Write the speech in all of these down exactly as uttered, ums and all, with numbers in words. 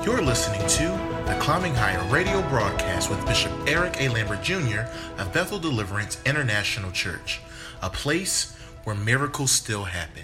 You're listening to the Climbing Higher radio broadcast with Bishop Eric A. Lambert Junior of Bethel Deliverance International Church, a place where miracles still happen.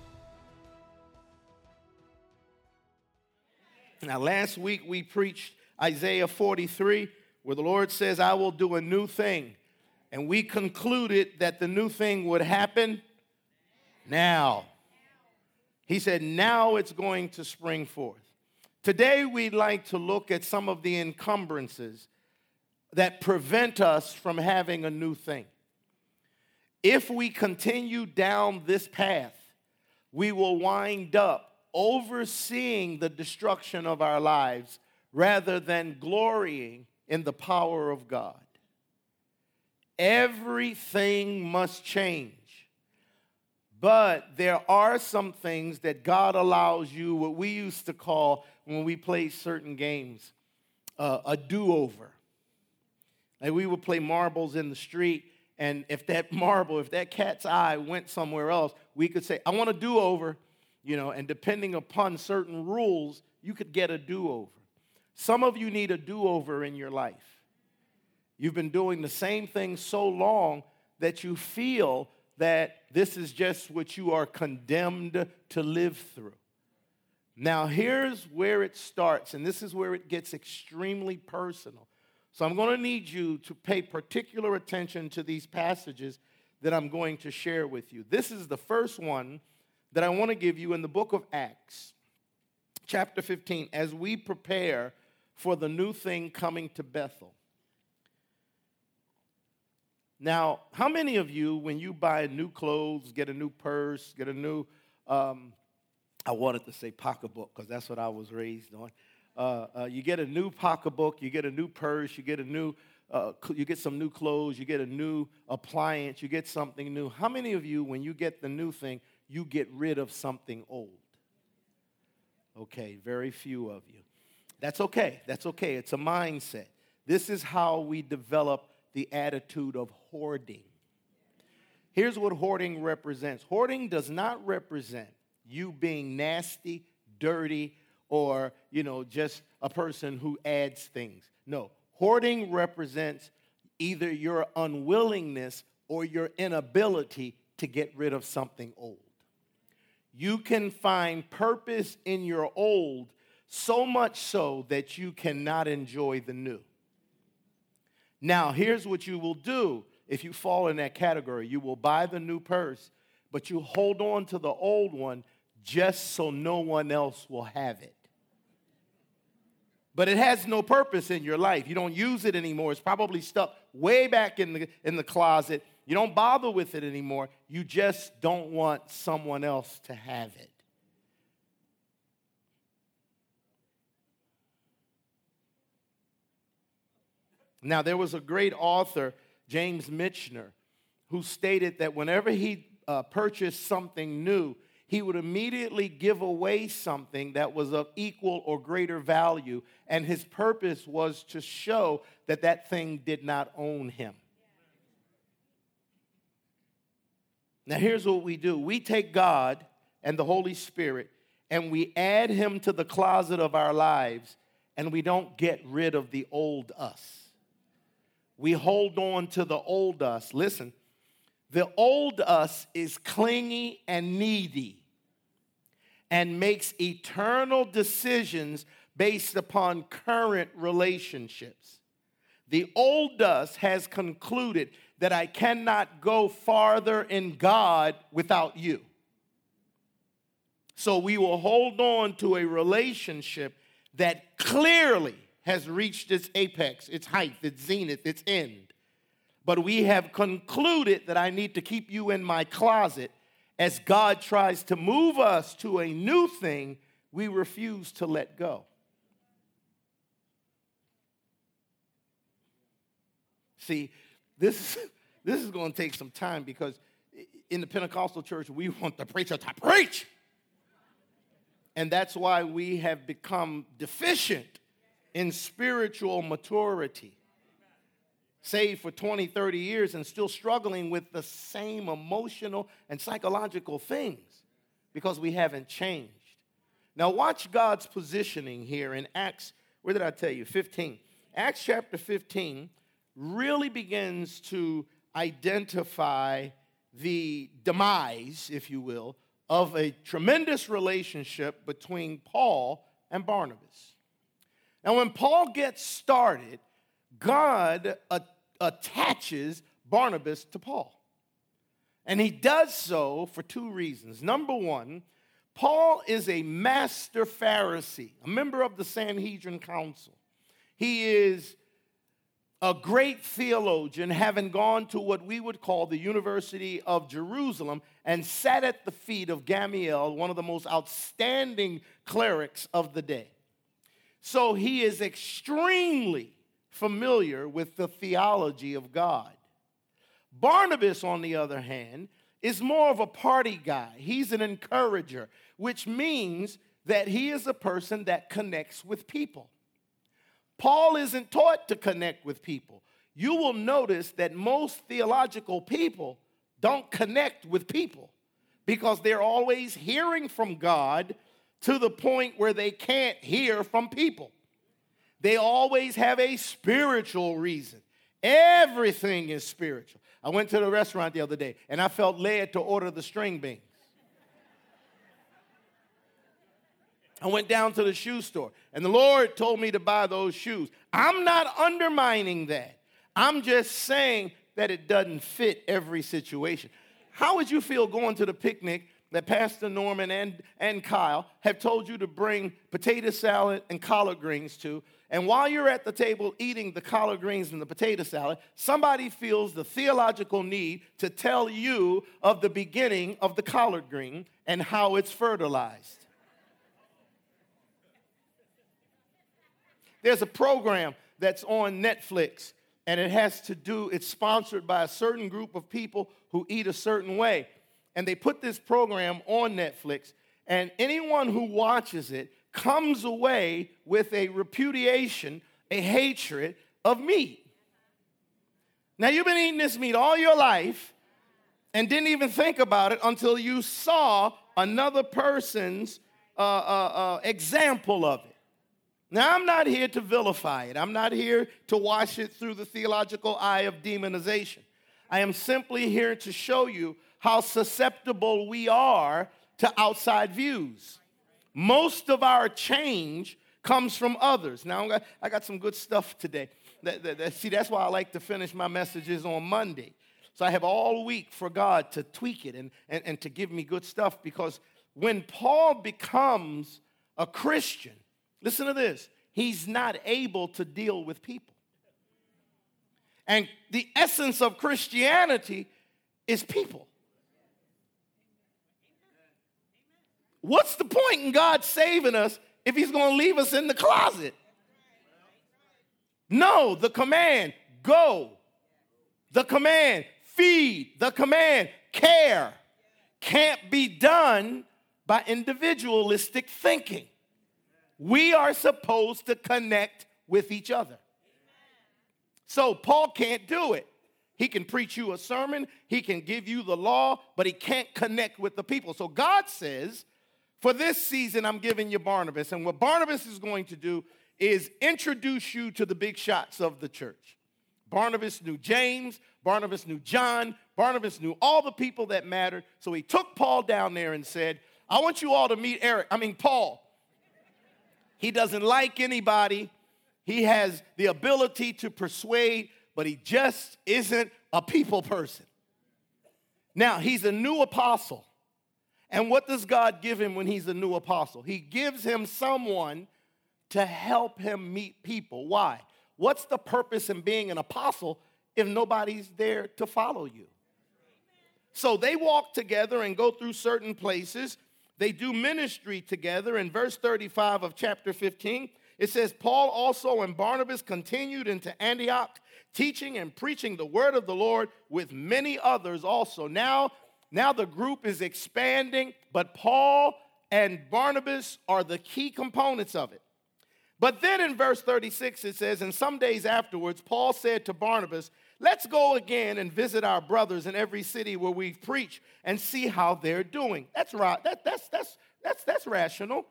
Now, last week we preached Isaiah forty-three, where the Lord says, I will do a new thing. And we concluded that the new thing would happen now. He said, now it's going to spring forth. Today, we'd like to look at some of the encumbrances that prevent us from having a new thing. If we continue down this path, we will wind up overseeing the destruction of our lives rather than glorying in the power of God. Everything must change. But there are some things that God allows you, what we used to call, when we played certain games, uh, a do-over. Like we would play marbles in the street, and if that marble, if that cat's eye went somewhere else, we could say, I want a do-over, you know, and depending upon certain rules, you could get a do-over. Some of you need a do-over in your life. You've been doing the same thing so long that you feel that this is just what you are condemned to live through. Now, here's where it starts, and this is where it gets extremely personal. So I'm going to need you to pay particular attention to these passages that I'm going to share with you. This is the first one that I want to give you in the book of Acts, chapter fifteen, as we prepare for the new thing coming to Bethel. Now, how many of you, when you buy new clothes, get a new purse, get a new, um, I wanted to say pocketbook because that's what I was raised on. Uh, uh, you get a new pocketbook, you get a new purse, you get a new, uh, you get some new clothes, you get a new appliance, you get something new. How many of you, when you get the new thing, you get rid of something old? Okay, very few of you. That's okay. That's okay. It's a mindset. This is how we develop the attitude of hoarding. Here's what hoarding represents. Hoarding does not represent you being nasty, dirty, or, you know, just a person who adds things. No, hoarding represents either your unwillingness or your inability to get rid of something old. You can find purpose in your old so much so that you cannot enjoy the new. Now, here's what you will do if you fall in that category. You will buy the new purse, but you hold on to the old one just so no one else will have it. But it has no purpose in your life. You don't use it anymore. It's probably stuck way back in the, in the closet. You don't bother with it anymore. You just don't want someone else to have it. Now, there was a great author, James Michener, who stated that whenever he uh, purchased something new, he would immediately give away something that was of equal or greater value, and his purpose was to show that that thing did not own him. Now, here's what we do. We take God and the Holy Spirit, and we add him to the closet of our lives, and we don't get rid of the old us. We hold on to the old us. Listen, the old us is clingy and needy and makes eternal decisions based upon current relationships. The old us has concluded that I cannot go farther in God without you. So we will hold on to a relationship that clearly has reached its apex, its height, its zenith, its end. But we have concluded that I need to keep you in my closet. As God tries to move us to a new thing, we refuse to let go. See, this, this is going to take some time because in the Pentecostal church, we want the preacher to preach. And that's why we have become deficient in spiritual maturity. Saved for twenty, thirty years and still struggling with the same emotional and psychological things because we haven't changed. Now watch God's positioning here in Acts, where did I tell you, fifteen. Acts chapter fifteen really begins to identify the demise, if you will, of a tremendous relationship between Paul and Barnabas. Now when Paul gets started, God a- attaches Barnabas to Paul. And he does so for two reasons. Number one, Paul is a master Pharisee, a member of the Sanhedrin Council. He is a great theologian, having gone to what we would call the University of Jerusalem and sat at the feet of Gamaliel, one of the most outstanding clerics of the day. So he is extremely familiar with the theology of God. Barnabas, on the other hand, is more of a party guy. He's an encourager, which means that he is a person that connects with people. Paul isn't taught to connect with people. You will notice that most theological people don't connect with people because they're always hearing from God to the point where they can't hear from people. They always have a spiritual reason. Everything is spiritual. I went to the restaurant the other day, and I felt led to order the string beans. I went down to the shoe store, and the Lord told me to buy those shoes. I'm not undermining that. I'm just saying that it doesn't fit every situation. How would you feel going to the picnic that Pastor Norman and, and Kyle have told you to bring potato salad and collard greens to, and while you're at the table eating the collard greens and the potato salad, somebody feels the theological need to tell you of the beginning of the collard green and how it's fertilized? There's a program that's on Netflix, and it has to do, it's sponsored by a certain group of people who eat a certain way. And they put this program on Netflix, and anyone who watches it comes away with a repudiation, a hatred of meat. Now, you've been eating this meat all your life and didn't even think about it until you saw another person's uh, uh, uh, example of it. Now, I'm not here to vilify it. I'm not here to wash it through the theological eye of demonization. I am simply here to show you how susceptible we are to outside views. Most of our change comes from others. Now, I got some good stuff today. That, that, that, see, that's why I like to finish my messages on Monday. So I have all week for God to tweak it and, and, and to give me good stuff, because when Paul becomes a Christian, listen to this, he's not able to deal with people. And the essence of Christianity is people. What's the point in God saving us if he's going to leave us in the closet? No, the command, go. The command, feed. The command, care, can't be done by individualistic thinking. We are supposed to connect with each other. So Paul can't do it. He can preach you a sermon, he can give you the law, but he can't connect with the people. So God says, for this season, I'm giving you Barnabas. And what Barnabas is going to do is introduce you to the big shots of the church. Barnabas knew James, Barnabas knew John, Barnabas knew all the people that mattered. So he took Paul down there and said, I want you all to meet Eric, I mean Paul. He doesn't like anybody. He has the ability to persuade, but he just isn't a people person. Now, he's a new apostle. And what does God give him when he's a new apostle? He gives him someone to help him meet people. Why? What's the purpose in being an apostle if nobody's there to follow you? So they walk together and go through certain places. They do ministry together. In verse thirty-five of chapter fifteen, it says, Paul also and Barnabas continued into Antioch, teaching and preaching the word of the Lord with many others also. Now, now the group is expanding, but Paul and Barnabas are the key components of it. But then in verse thirty-six, it says, and some days afterwards, Paul said to Barnabas, let's go again and visit our brothers in every city where we've preached and see how they're doing. That's right. That, that's, that's, that's, that's rational.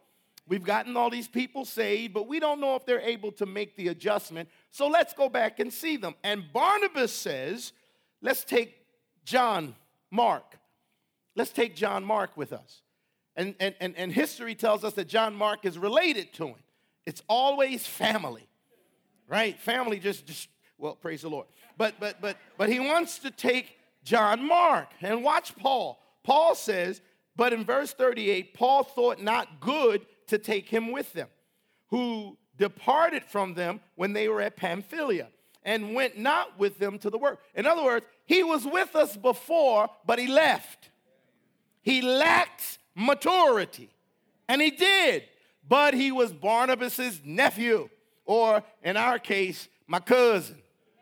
We've gotten all these people saved, but we don't know if they're able to make the adjustment. So let's go back and see them. And Barnabas says, let's take John Mark. Let's take John Mark with us. And, and, and, and history tells us that John Mark is related to him. It's always family, right? Family just, just well, praise the Lord. But, but, but, but he wants to take John Mark. And watch Paul. Paul says, but in verse thirty-eight, Paul thought not good to take him with them, who departed from them when they were at Pamphylia, and went not with them to the work. In other words, he was with us before, but he left. He lacked maturity, and he did, but he was Barnabas's nephew, or in our case, my cousin.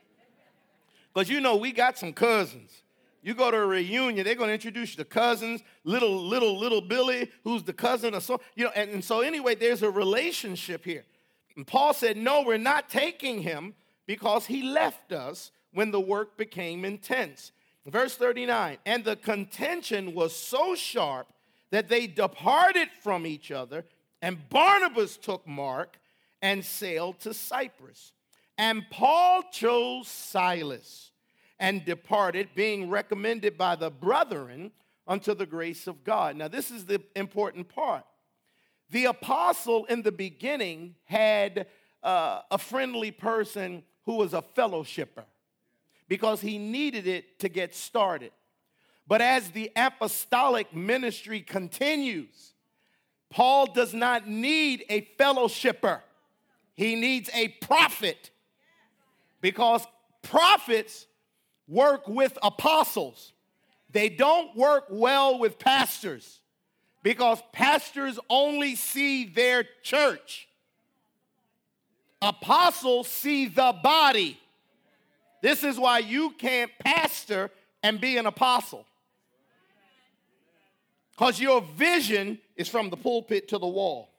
Because you know we got some cousins. You go to a reunion, they're going to introduce you to cousins, little, little, little Billy, who's the cousin or so. You know, and, and so anyway, there's a relationship here. And Paul said, no, we're not taking him because he left us when the work became intense. Verse thirty-nine, and the contention was so sharp that they departed from each other, and Barnabas took Mark and sailed to Cyprus. And Paul chose Silas and departed, being recommended by the brethren unto the grace of God. Now, this is the important part. The apostle in the beginning had uh, a friendly person who was a fellowshipper because he needed it to get started. But as the apostolic ministry continues, Paul does not need a fellowshipper. He needs a prophet, because prophets work with apostles. They don't work well with pastors, because pastors only see their church. Apostles see the body. This is why you can't pastor and be an apostle, because your vision is from the pulpit to the wall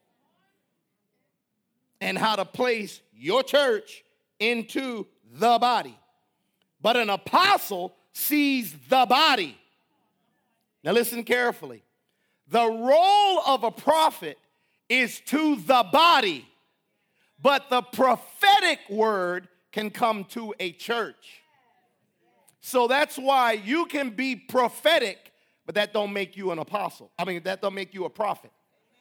and how to place your church into the body. But an apostle sees the body. Now listen carefully. The role of a prophet is to the body, but the prophetic word can come to a church. So that's why you can be prophetic, but that don't make you an apostle. I mean, that don't make you a prophet.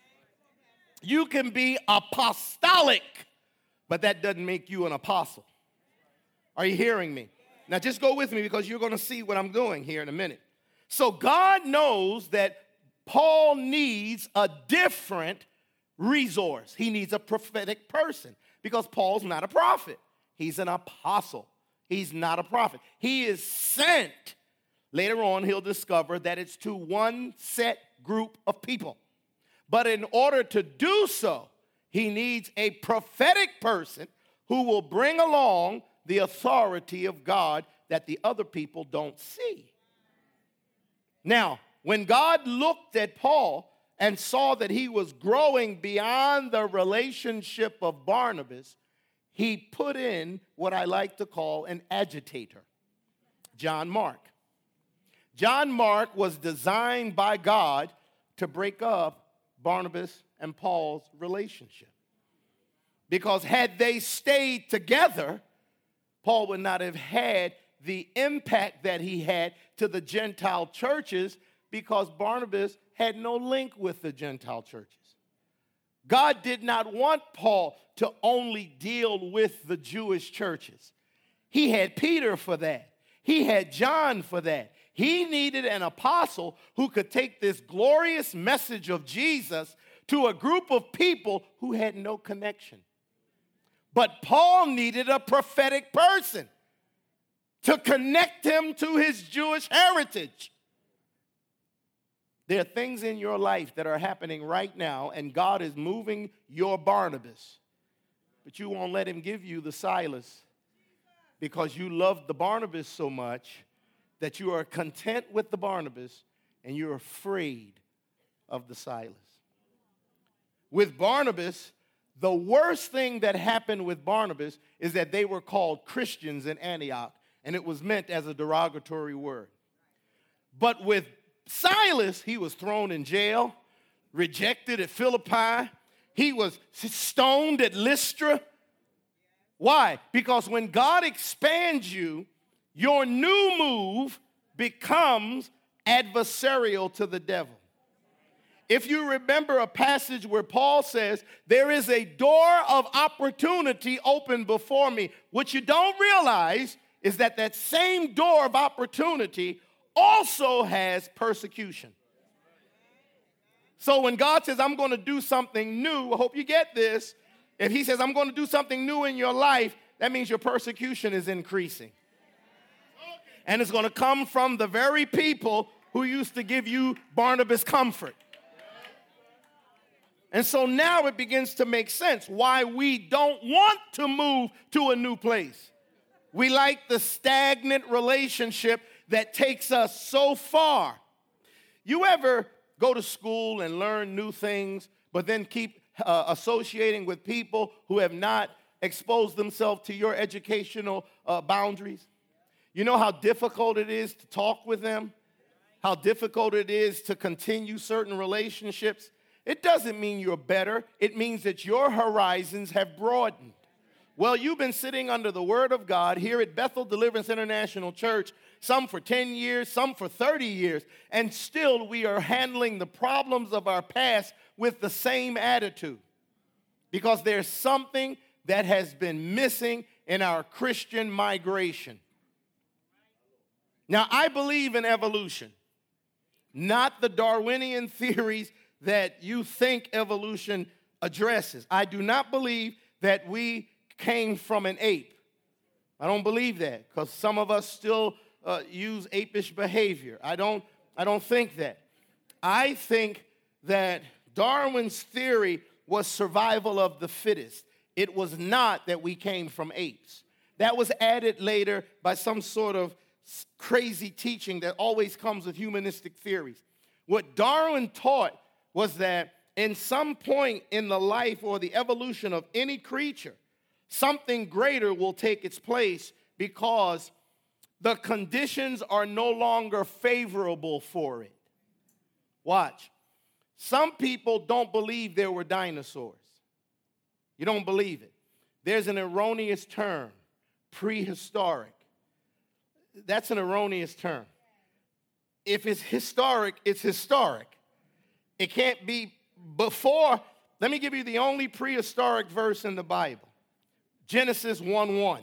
You can be apostolic, but that doesn't make you an apostle. Are you hearing me? Now just go with me, because you're going to see what I'm doing here in a minute. So God knows that Paul needs a different resource. He needs a prophetic person, because Paul's not a prophet. He's an apostle. He's not a prophet. He is sent. Later on, he'll discover that it's to one set group of people. But in order to do so, he needs a prophetic person who will bring along the authority of God that the other people don't see. Now, when God looked at Paul and saw that he was growing beyond the relationship of Barnabas, he put in what I like to call an agitator, John Mark. John Mark was designed by God to break up Barnabas and Paul's relationship. Because had they stayed together, Paul would not have had the impact that he had to the Gentile churches, because Barnabas had no link with the Gentile churches. God did not want Paul to only deal with the Jewish churches. He had Peter for that. He had John for that. He needed an apostle who could take this glorious message of Jesus to a group of people who had no connection. But Paul needed a prophetic person to connect him to his Jewish heritage. There are things in your life that are happening right now, and God is moving your Barnabas. But you won't let him give you the Silas, because you love the Barnabas so much that you are content with the Barnabas and you're afraid of the Silas. With Barnabas, the worst thing that happened with Barnabas is that they were called Christians in Antioch, and it was meant as a derogatory word. But with Silas, he was thrown in jail, rejected at Philippi, He was stoned at Lystra. Why? Because when God expands you, your new move becomes adversarial to the devil. If you remember a passage where Paul says, there is a door of opportunity open before me. What you don't realize is that that same door of opportunity also has persecution. So when God says, I'm going to do something new, I hope you get this. If he says, I'm going to do something new in your life, that means your persecution is increasing. And it's going to come from the very people who used to give you Barnabas comfort. And so now it begins to make sense why we don't want to move to a new place. We like the stagnant relationship that takes us so far. You ever go to school and learn new things, but then keep uh, associating with people who have not exposed themselves to your educational uh, boundaries? You know how difficult it is to talk with them? How difficult it is to continue certain relationships? It doesn't mean you're better. It means that your horizons have broadened. Well, you've been sitting under the Word of God here at Bethel Deliverance International Church, some for ten years, some for thirty years, and still we are handling the problems of our past with the same attitude because there's something that has been missing in our Christian migration. Now, I believe in evolution, not the Darwinian theories that you think evolution addresses. I do not believe that we came from an ape. I don't believe that because some of us still uh, use apish behavior. I don't, I don't think that. I think that Darwin's theory was survival of the fittest. It was not that we came from apes. That was added later by some sort of crazy teaching that always comes with humanistic theories. What Darwin taught was that in some point in the life or the evolution of any creature, something greater will take its place because the conditions are no longer favorable for it. Watch. Some people don't believe there were dinosaurs. You don't believe it. There's an erroneous term, prehistoric. That's an erroneous term. If it's historic, it's historic. It can't be before. Let me give you the only prehistoric verse in the Bible. Genesis one one.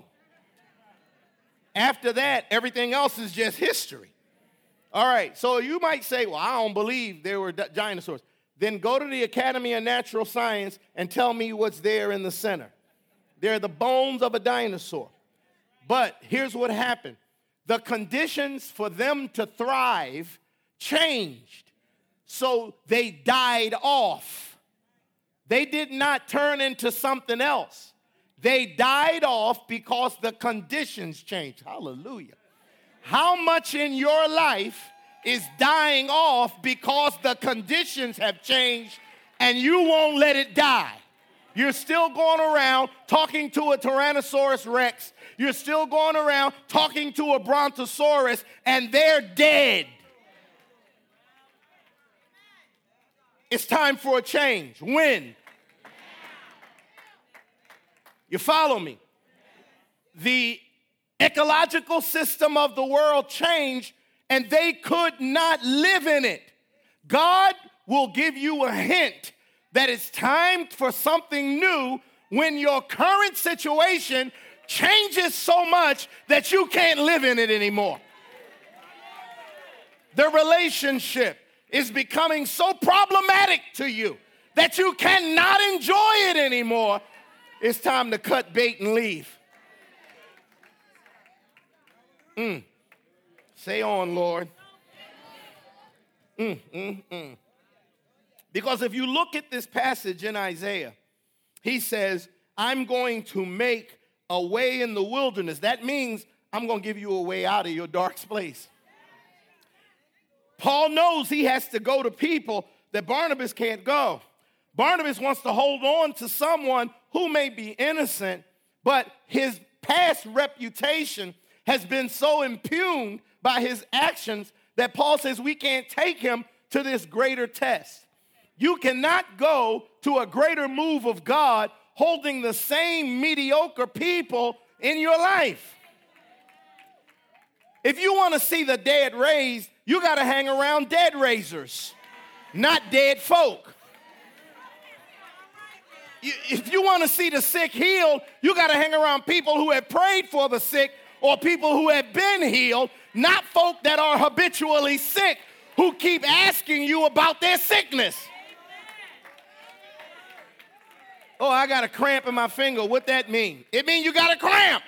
After that, everything else is just history. All right, so you might say, well, I don't believe there were dinosaurs. Then go to the Academy of Natural Science and tell me what's there in the center. They're the bones of a dinosaur. But here's what happened. The conditions for them to thrive changed. So they died off. They did not turn into something else. They died off because the conditions changed. Hallelujah. How much in your life is dying off because the conditions have changed and you won't let it die? You're still going around talking to a Tyrannosaurus Rex. You're still going around talking to a Brontosaurus and they're dead. It's time for a change. When? You follow me? The ecological system of the world changed and they could not live in it. God will give you a hint that it's time for something new when your current situation changes so much that you can't live in it anymore. The relationship is becoming so problematic to you that you cannot enjoy it anymore. It's time to cut bait and leave. Mm. Say on, Lord. Mm, mm, mm. Because if you look at this passage in Isaiah, he says, I'm going to make a way in the wilderness. That means I'm going to give you a way out of your dark place. Paul knows he has to go to people that Barnabas can't go. Barnabas wants to hold on to someone who may be innocent, but his past reputation has been so impugned by his actions that Paul says we can't take him to this greater test. You cannot go to a greater move of God holding the same mediocre people in your life. If you want to see the dead raised, you got to hang around dead raisers, not dead folk. If you want to see the sick healed, you got to hang around people who have prayed for the sick or people who have been healed, not folk that are habitually sick who keep asking you about their sickness. Oh, I got a cramp in my finger. What that mean? It mean you got a cramp.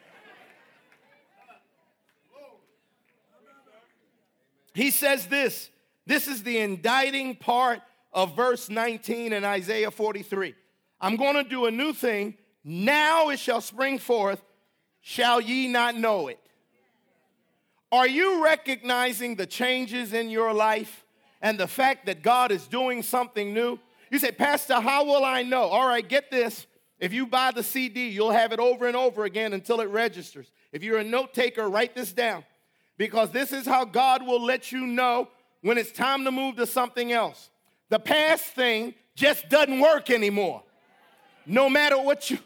He says this. This is the indicting part of verse nineteen in Isaiah forty-three. I'm going to do a new thing. Now it shall spring forth. Shall ye not know it? Are you recognizing the changes in your life and the fact that God is doing something new? You say, Pastor, how will I know? All right, get this. If you buy the C D, you'll have it over and over again until it registers. If you're a note taker, write this down. Because this is how God will let you know when it's time to move to something else. The past thing just doesn't work anymore. No matter what you...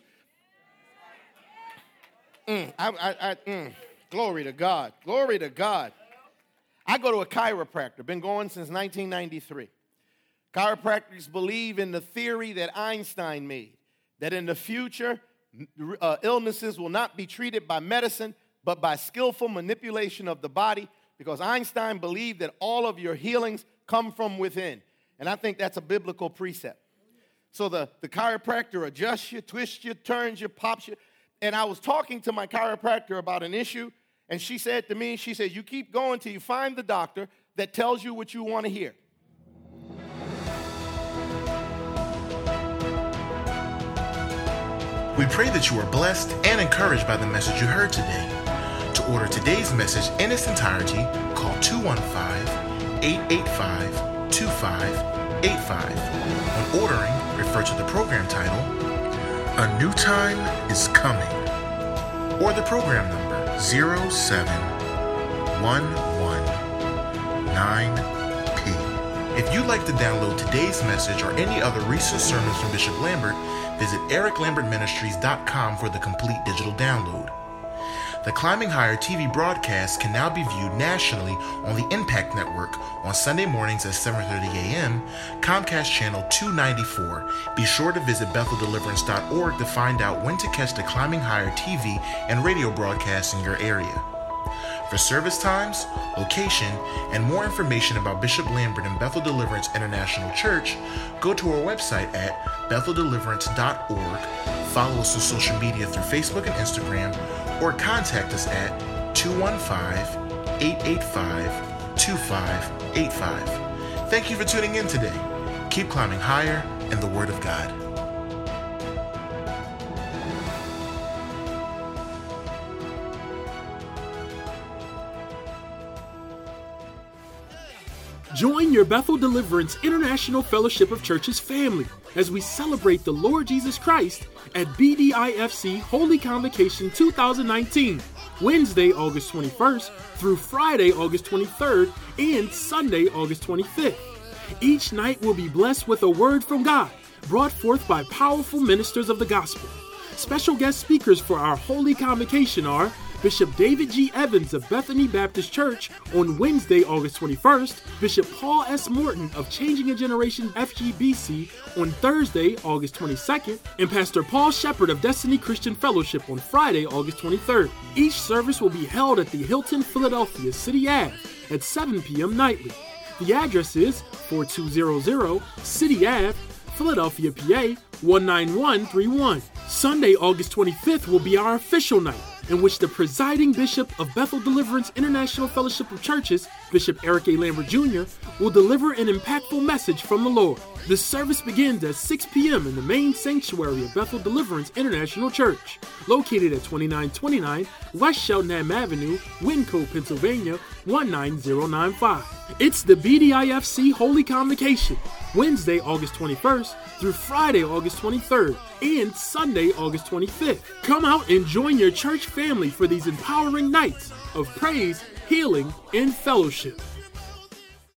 Mm, I, I, I, mm, glory to God. Glory to God. I go to a chiropractor. Been going since nineteen ninety-three. Chiropractors believe in the theory that Einstein made, that in the future, uh, illnesses will not be treated by medicine, but by skillful manipulation of the body, because Einstein believed that all of your healings come from within. And I think that's a biblical precept. So the, the chiropractor adjusts you, twists you, turns you, pops you. And I was talking to my chiropractor about an issue, and she said to me, she said, you keep going till you find the doctor that tells you what you want to hear. We pray that you are blessed and encouraged by the message you heard today. To order today's message in its entirety, call two one five, eight eight five, two five eight five. When ordering, refer to the program title, A New Time is Coming, or the program number zero seven one one nine P. If you'd like to download today's message or any other recent sermons from Bishop Lambert, visit eric lambert ministries dot com for the complete digital download. The Climbing Higher T V broadcast can now be viewed nationally on the Impact Network on Sunday mornings at seven thirty a.m., Comcast Channel two ninety-four. Be sure to visit bethel deliverance dot org to find out when to catch the Climbing Higher T V and radio broadcasts in your area. For service times, location, and more information about Bishop Lambert and Bethel Deliverance International Church, go to our website at bethel deliverance dot org, follow us on social media through Facebook and Instagram, or contact us at two one five, eight eight five, two five eight five. Thank you for tuning in today. Keep climbing higher in the Word of God. Join your Bethel Deliverance International Fellowship of Churches family as we celebrate the Lord Jesus Christ at B D I F C Holy Convocation two thousand nineteen, Wednesday, August twenty-first through Friday, August twenty-third, and Sunday, August twenty-fifth. Each night will be blessed with a word from God, brought forth by powerful ministers of the gospel. Special guest speakers for our Holy Convocation are Bishop David G. Evans of Bethany Baptist Church on Wednesday, August twenty-first, Bishop Paul S. Morton of Changing a Generation F G B C on Thursday, August twenty-second, and Pastor Paul Shepard of Destiny Christian Fellowship on Friday, August twenty-third. Each service will be held at the Hilton Philadelphia City Ave at seven p.m. nightly. The address is forty-two hundred City Ave, Philadelphia, P A one nine one three one. Sunday, August twenty-fifth will be our official night, in which the presiding bishop of Bethel Deliverance International Fellowship of Churches, Bishop Eric A. Lambert Junior, will deliver an impactful message from the Lord. The service begins at six p.m. in the main sanctuary of Bethel Deliverance International Church, located at twenty-nine twenty-nine West Cheltenham Avenue, Winco, Pennsylvania, one nine zero nine five. It's the B D I F C Holy Convocation, Wednesday, August twenty-first through Friday, August twenty-third, and Sunday, August twenty-fifth. Come out and join your church family for these empowering nights of praise, healing, and fellowship.